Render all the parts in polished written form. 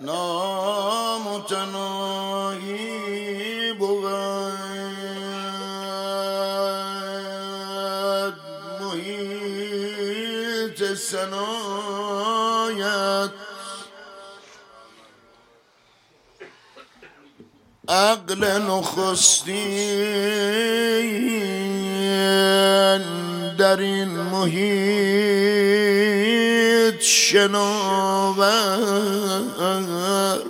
نامتناهی بود محیط ثنایت عقل نخستین در این محیط شناور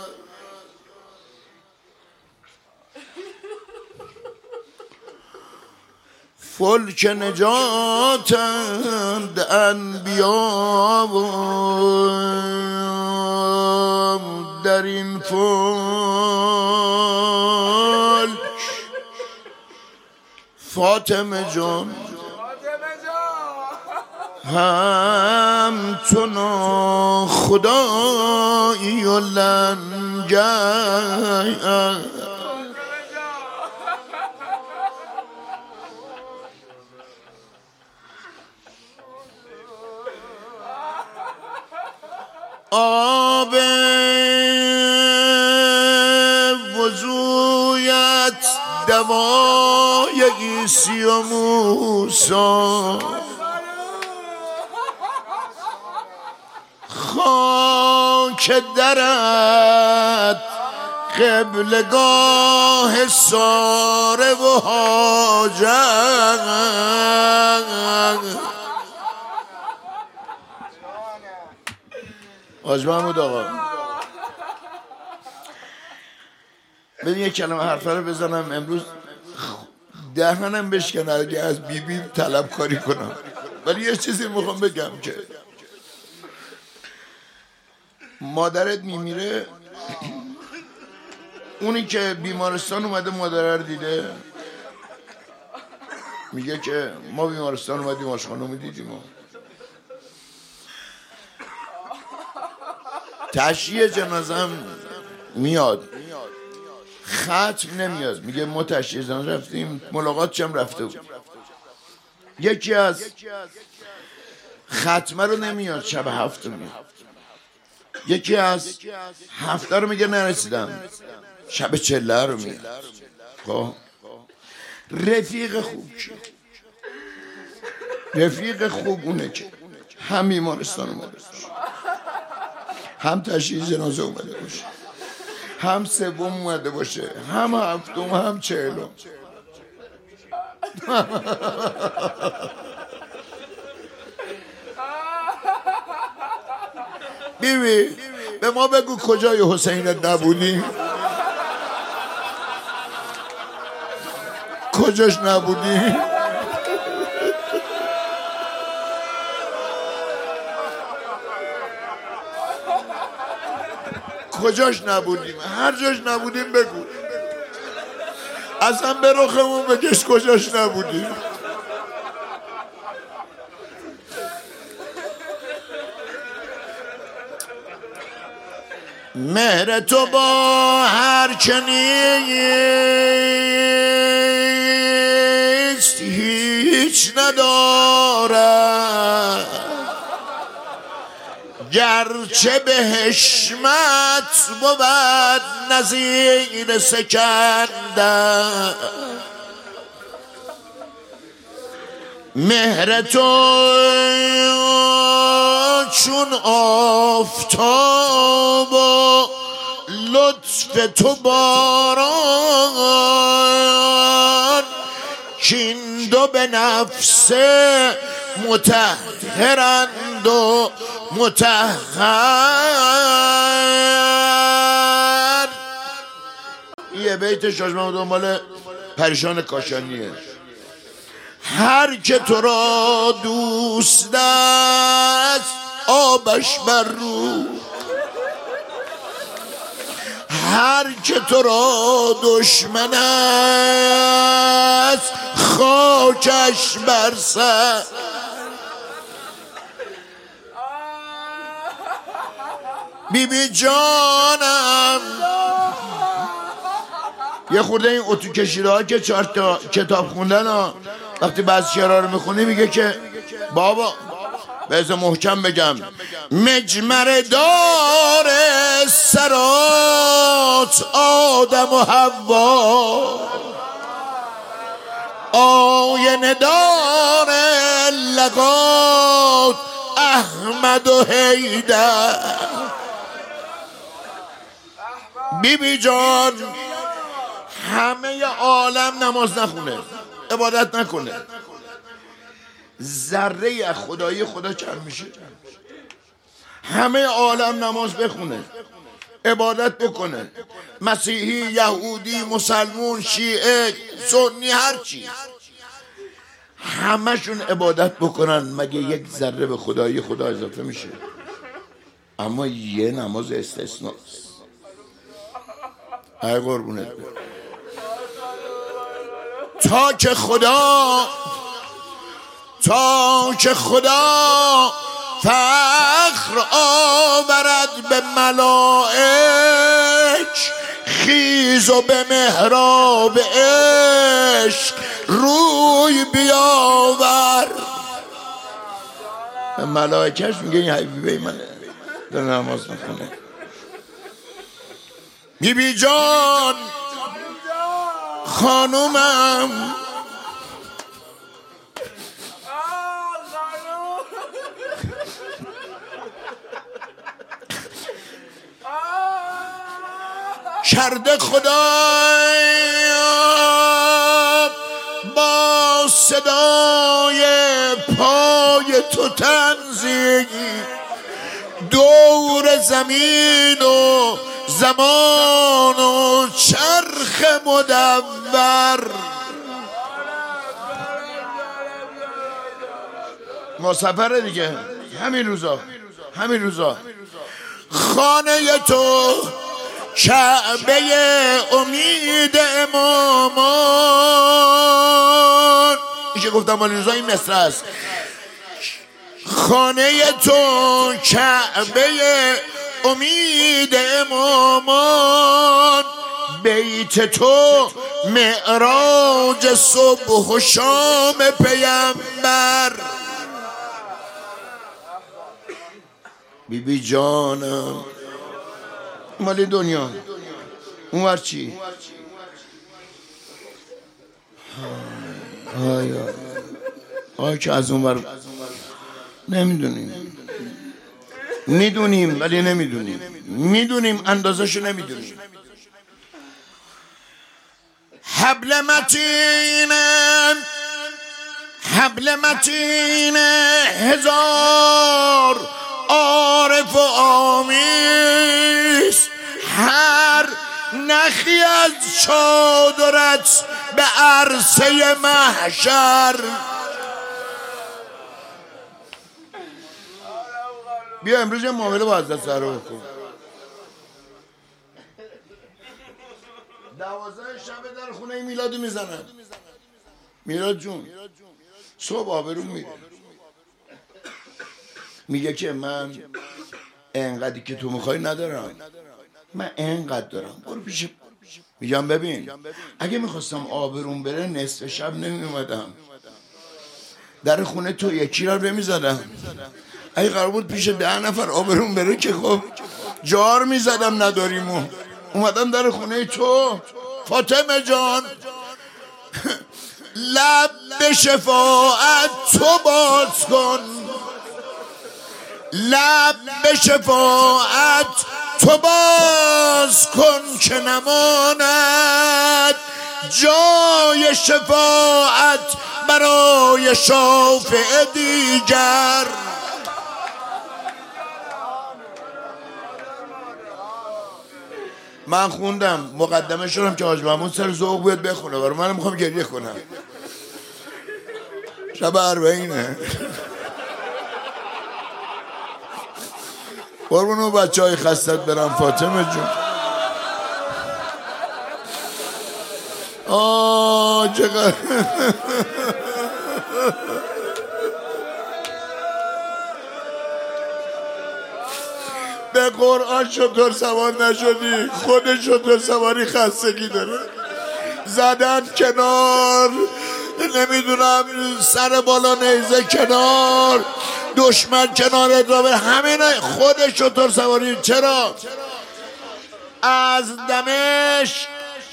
فلک نجاتند انبیا و در این فلک فاطمه جان هم تو خدایی و لنگر آب وضویت دوای عیسی و موسی خاک درت قبلگاه ساره و هاجر حاج محمود آقا ببین یک کلمه حرفه رو بزنم امروز دهنم بشکنه اگه از بیبی طلبکاری کنم، ولی یه چیزی میخوام بگم که مادرت میمیره، اونی که بیمارستان اومده مادره رو دیده میگه که ما بیمارستان اومدیم آشخانه دیدیم، تشییع جنازم میاد ختم نمیاد، میگه ما تشییع جنازه رفتیم ملاقات چم رفته بود. یکی از ختمه رو نمیاد شب هفته میاد، یکی از هفته رو میگه نرسیدم شب چله رو میاد. خب رفیق خوب چیه؟ رفیق خوب اونه که هم بیمارستان اومده باشه، هم تشییع جنازه اومده باشه، هم سوم اومده باشه، هم هفتم، هم چهلم. بیبی به ما بگو کجای حسینت نبودی؟ کجاش نبودی؟ کجاش نبودیم؟ هر جاش نبودیم بگو، اصلا به رخمون بگش کجاش نبودیم. مهر تو با هر که نیست هیچ ندارد، گرچه به حشمت بود نظیر سکندر. مهر تو چون آفتاب و لطف تو باران، کین دو به نفس مطهرند و مطهر. یه بیت شاج محمود دنبال پریشان کاشانیه. هر که تو را دوست است آبش بر رو، هر که تو را دشمن است خاکش بر سر. بیبی جانم یه خورده این اتو کشیده ها که 4 تا کتاب خوندن ها، وقتی بعض شعرها رو میخونی میگه که بابا بذار محکم بگم، مجمر دار سرات آدم و حوا، آینه دار لقات احمد و حیدر. بیبی جان همه عالم نماز نخونه، عبادت نکنه، ذره از خدایی خدا کم میشه. همه عالم نماز بخونه، عبادت بکنه، مسیحی، یهودی، مسلمون، شیعه، سنی، هر چی، همشون عبادت بکنن، مگه یک ذره به خدایی خدا اضافه میشه؟ اما یه نماز استثناست. ای قربونت تا که خدا فخر آورد به ملائک، خیز و به محراب عشق روی بیاور. به ملائکش میگه این حبیبه منه، در نماز نکنه. بیبی جان خانومم کرده خدایا با صدای پای تو تنزیل، دور زمین و زمان و چرخ مدور. ما سفر دیگه، همین روزا خانه تو کعبه امید امامان. این که گفتم مال روزا این مصر است. خانه تو کعبه امید امامان، بیت تو معراج صبح و شام پیامبر. بیبی جانم مال دنیا، اونور چی؟ آیا که از اونور نمیدونیم، میدونیم ولی نمیدونیم، میدونیم اندازه‌شو نمیدونیم. حبل متین هزار عارف و آمیز، هر نخی از چادرت به عرصه محشر. بیا امروز یه معامله با حضرت زهرا بکن. 12 شب در خونه میلاد میزنن. میلاد جون صبح آبروم میره، میگه که من انقدری که تو میخوای ندارم، من انقدر دارم، برو پیش. میگم ببین اگه میخواستم آبروم بره نصف شب نمیومدم در خونه تو یکی را نمیزدم. اگه قرار بود پیش 10 نفر آبروم بره که خب جار میزدم نداریم، اومدم در خونه تو. فاطمه جان لب به شفاعت تو باز کن، لب به شفاعت تو باز کن که نماند جای شفاعت برای شافع دیگر. من خوندم مقدمه شدم که حاج محمود سر ذوق بیاد بخونه، برای من میخوام گریه کنم. شب 40 قربون اون بچه های خستت برم فاطمه جون. چقدر به قرآن شطور سوار نشدی، خود شطور سواری خستگی داره. زدن کنار نمیدونم سر بالا نیزه کنار، دشمن کنار ادامه، همین خود شتر سواری. چرا؟ از دمشق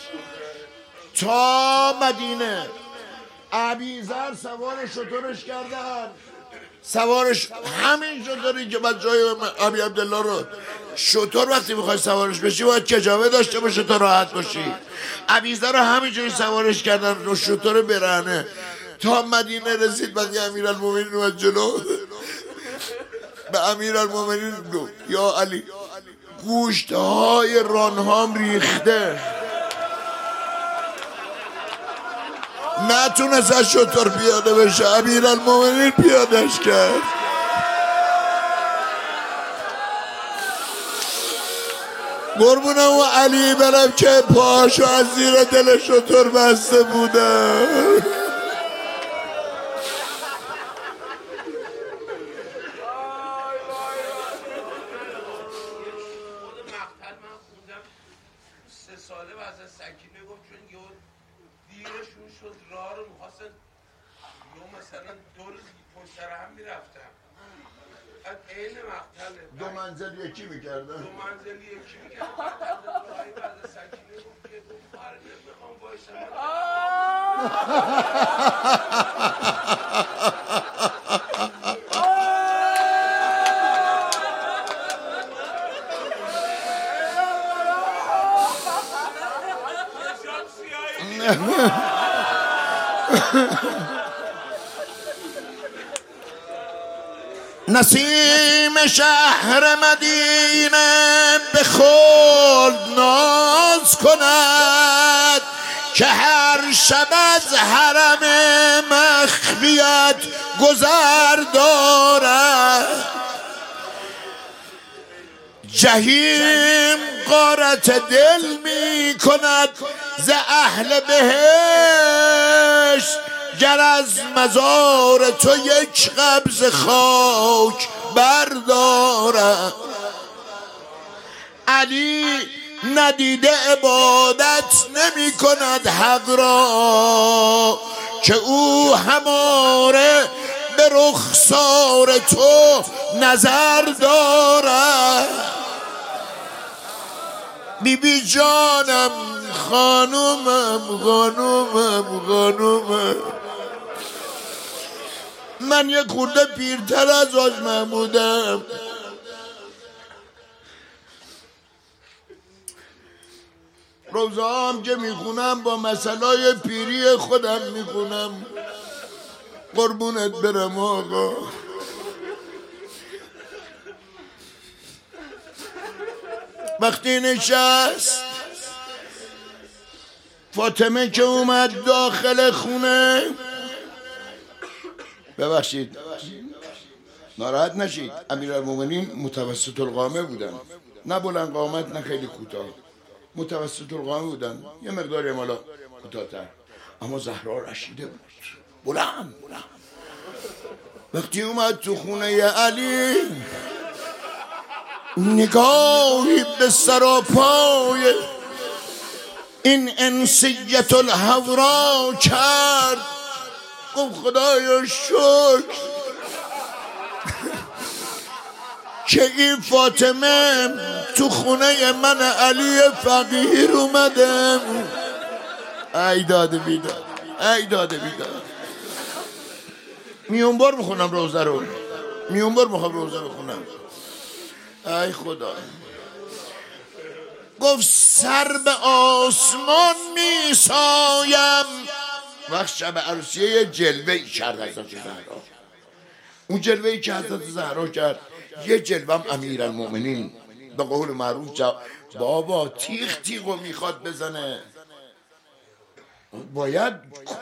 تا مدینه ابیذر سوار شترش کردن، سوارش همین شتری که بعد جای ابی عبدالله رو. شتر وقتی میخوای سوارش بشی باید کجاوه داشته باشه تا راحت باشی. ابیذر رو همینجوری سوارش کردن رو شتر برهنه تا مدینه رسید. وقتی امیرالمومنین اومد جلو به امیرالمومنین گفت یا علی گوشت های رانهام ریخته، نتونست از شتر پیاده بشه، امیرالمومنین پیادش کرد. قربونه و علی برم که پاشو از زیر دل شتر بسته بودن. دو منزل یکی میکردن. دو منزل یکی میکردن. بعد سکینه گفت که فرقه میخوام نسیم شهر مدینه به خلد ناز کند که هر شب از حرم مخفیت گذر دارد. جهیم غارت دل می کند ز اهل بهشت گر از مزار تو یک قبض خاک بردارم. علی ندیده عبادت نمی کند حق را که او هماره به رخسار تو نظر دارد. بی بی جانم خانومم من یک خورده پیرتر از حاج محمودم. روزه هم که میخونم با مسئله پیری خودم میخونم. قربونت برم آقا. وقتی نشست فاطمه که اومد داخل خونه، ببخشید ناراحت نشید، امیرالمومنین متوسط القامه بودن، نه بلند قامت نه خیلی کوتاه، متوسط القامه بودن، یه مقداری مالا کوتاه‌تر، اما زهرا رشیده بود بلند. وقتی اومد تو خونه علی نگاهی به سراپای این انسیت الحورا کرد، گفت خدایا شکر که این فاطمه تو خونه من علی فقیر اومده. ای داده بیداد، ای داده بیداد. میون بار میخونم روزه رو، میون بار میخوام روزه بخونم. ای خدا. گفت سر به آسمان میسایم. وقت شب عروسیه جلوه ای کرد حضرت زهرا. اون جلوه ای که حضرت زهرا کرد یه جلوه هم امیرالمومنین به قول معروف بابا تیغ تیغو میخواد بزنه، باید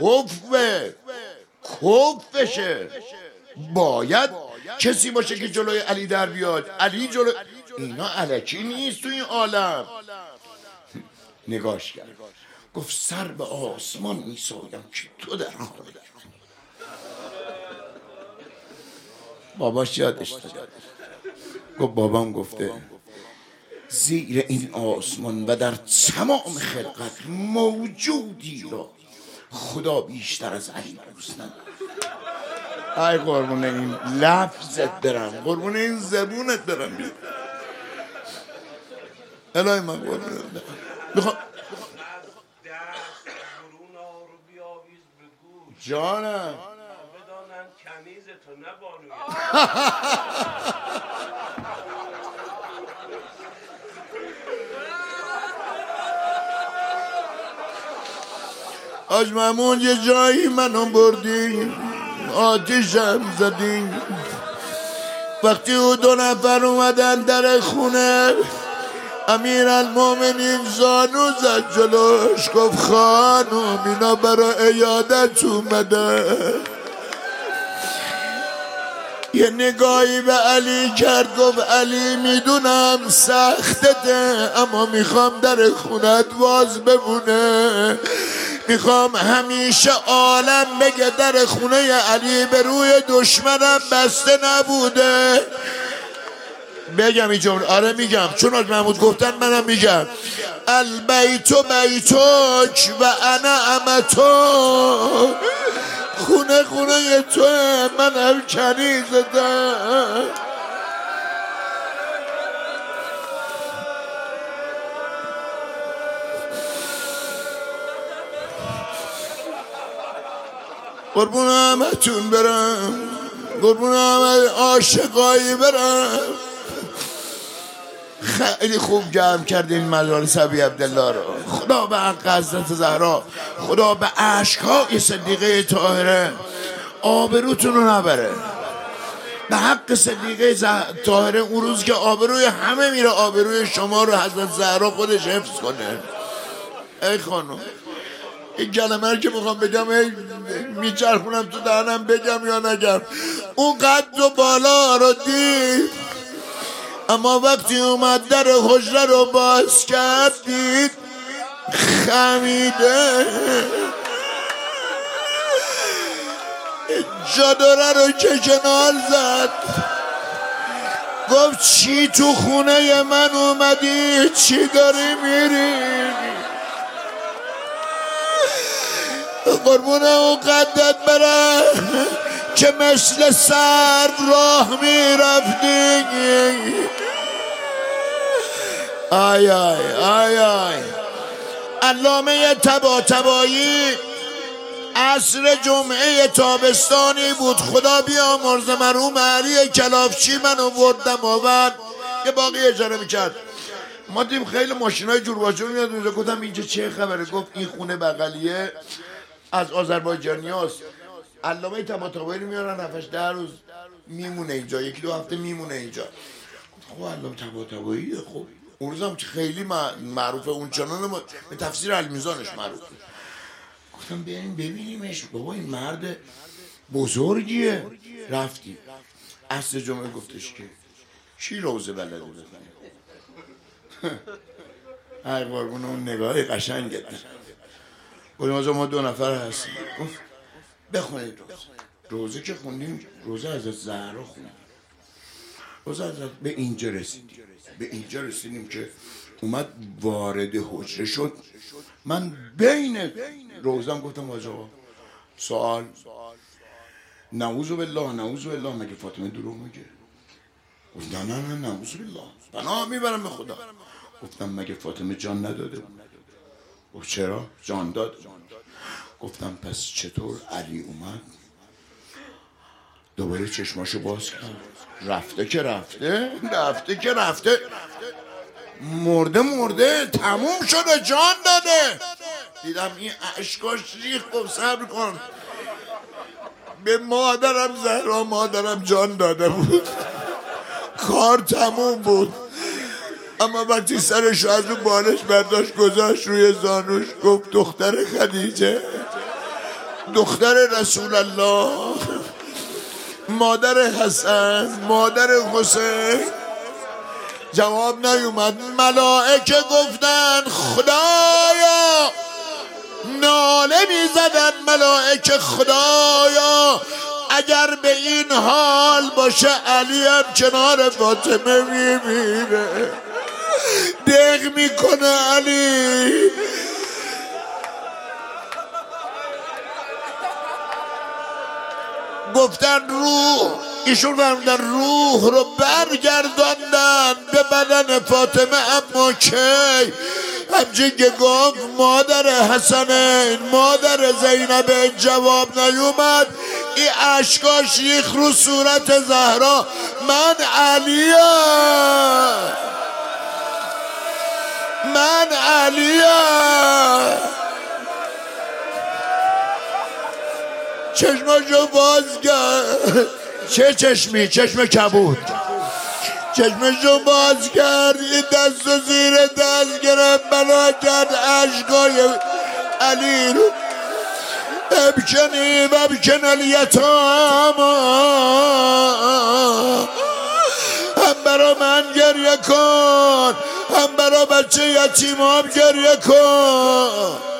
کف بشه، باید کسی باشه که جلوی علی در بیاد. علی جلو اینا الکی نیست تو این عالم. نگاش کرد گفت سر به آسمان میسایم که تو در خانه. باباش یادش داد، گفت بابام گفته زیر این آسمان و در تمام خلقت موجودی را خدا بیشتر از علی دوست نداره. ای قربون این لفظت برم، قربون این زبونت برم. الهی من قربون میخوام جانم بدانن کنیز تو نبانوی. آج مامون یه جایی منو بردی آتیشم زدی. وقتی او 2 نفر اومدن در خونه، امیرالمومنین زانو زد جلوش، گفت خانم اینا برای عیادت اومده. یه نگاهی به علی کرد، گفت علی میدونم سختته، اما میخوام در خونت باز بمونه. میخوام همیشه عالم بگه در خونه علی به روی دشمنم بسته نبوده. بگم این جمله؟ آره میگم، چون آج محمود گفتن منم میگم. البیت بیتک و انا امتو، خونه خونه تو، منم کنیزتم. قربون همتون برم، قربون همه عاشقایی برم. خیلی خوب جمع کردین مجالس ابی عبدالله رو. خدا به حق حضرت زهرا، خدا به عشقهای صدیقه طاهره آبروتون رو نبره. به حق صدیقه طاهره اون روز که آبروی همه میره، آبروی شما رو حضرت زهرا خودش حفظ کنه. ای خانم این کلمه رو که میخوام بگم میچرخونم تو دهنم، بگم یا نگم. اون قد و بالا رو دید، اما وقتی اومد در حجره رو باز کرد دید خمیده. جادره رو که کنار زد، گفت چی تو خونه من اومدی؟ چی داری میری؟ قربون اون قدت برم که مثل سر راه میرفتی. آی آی آی آی. علامه طباطبایی عصر جمعه تابستانی بود، خدا بیامرز مرحوم علی کلافچی منو بردم آورد یه باقی اجاره میکرد. ما دیم خیلی ماشینای جور و جور میاد اونجا. گفتم اینجا چه خبره؟ گفت این خونه بغلیه از آذربایجانی هست. علامه طباطبایی رو میارن 7-8 روز میمونه اینجا، 1-2 هفته میمونه اینجا. خب علامه طباطبایی خب اون روز هم خیلی معروفه، اون چنان به تفسیر المیزانش معروفه. گفتم بریم ببینیمش، بابا این مرد بزرگیه. رفتیم عصر جمعه، گفتش که چی روزه بلده بزنیم. ای قربون اون نگاه قشنگه. گفتیم ما 2 نفر هستیم. گفت بخونید روزه که خوندیم، روزه حضرت زهرا خوندیم. روزه حضرت به اینجا رسیدیم که اومد وارد حجره شد. من بین روزم گفتم آقا سوال، نعوذ بالله مگه فاطمه دروغ میگه؟ گفت نه نعوذ بالله، پناه میبرم به خدا. گفتم مگه فاطمه جان نداده بود؟ گفت چرا؟ جان داد. گفتم پس چطور علی اومد دوباره چشماشو باز کرد؟ رفته که رفته، مرده تموم شده، جان داده. دیدم این اشکاش ریخ. گفت صبر کن، به مادرم زهرا، مادرم جان داده بود، کار تموم بود. اما وقتی سرش از رو بالش برداشت گذاشت روی زانوش، گفت دختر خدیجه، دختر رسول الله، مادر حسن، مادر حسین. جواب نیومد. ملائکه گفتن خدایا، ناله میزدن ملائکه خدایا اگر به این حال باشه علی هم کنار فاطمه میمیره. دق میکنه علی. گفتن روح، ایشون فرمودن روح رو برگرداندن به بدن فاطمه. اما کی؟ همچین که گفت مادر حسنین، مادر زینب جواب نیومد، این اشکاش ریخ رو صورت زهرا. من علیم، من علیم. چشماشو باز کرد. چه چشمی؟ چشم کبود. چشمشو باز کرد، این دست و زیر دست گرفت، بنا کرد اشکای علی رو. ابکنی و ابکن الیتاما، هم برا من گریه کن، هم برا بچه یتیمام گریه کن.